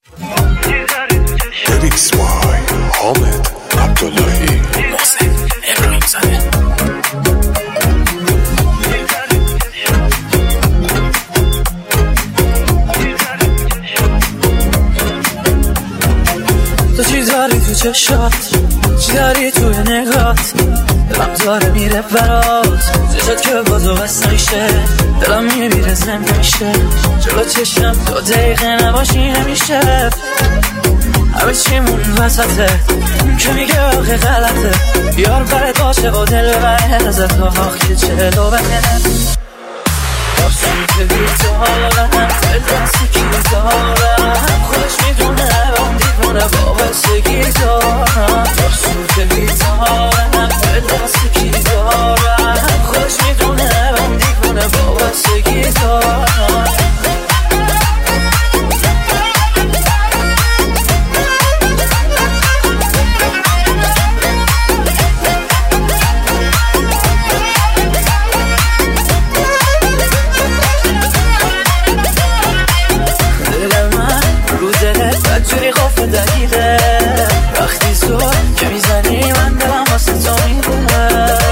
Lyrics by حامد عبداللهی. محسن ابراهیم زاده. تو چی داری تو چشات، چی داری توی نگات، دلم داره میره برات، چشات که با تو بس میشه، دلم میره زم نمیشه، جلو چشم 2 دقیقه نباشی نمیشه، همه چیمون وسطه، اون که میگه آخه غلطه، بیار برات باشه و دل بره ازت ها آخی چلو بره دارسون که بیتارم، دل دستی کی دارم، خودش میدونه اون دیوونه وابستگی دارم، دارسون که بیتارم، دل دستی کی دارم، خودش میدونه اون دیوونه وابستگی دارم. جوری قفل دقیقه وقتی زور که میزنی من دلم واسه تو میده،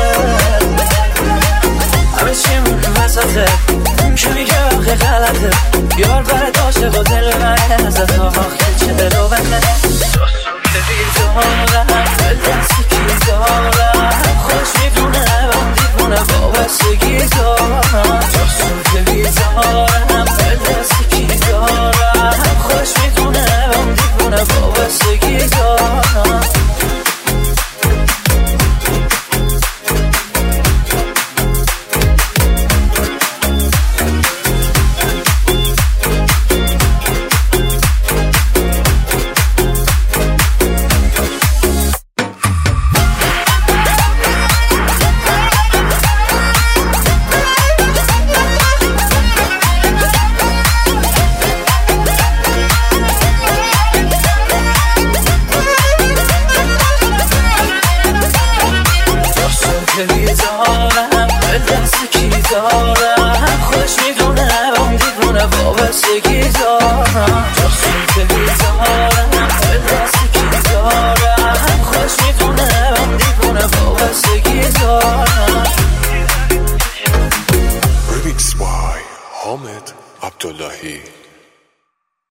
همه چیمون وسطه، اون که میگه آخه غلطه، بیار برات عاشق و دل من ازت ها آخی چلو بنده داستون که بیدارم، دل دستی کی دارم، خودش میدونه اون دیوونه وابستگی دارم، داستون که بیدارم، دل دستی کی دارم، خودش میدونه اون دیوونه وابستگی دارم. که بیدارم، دل دست کی دارم، خودش میدونه اون دیوونه وابستگی دارم، داستون که بیدارم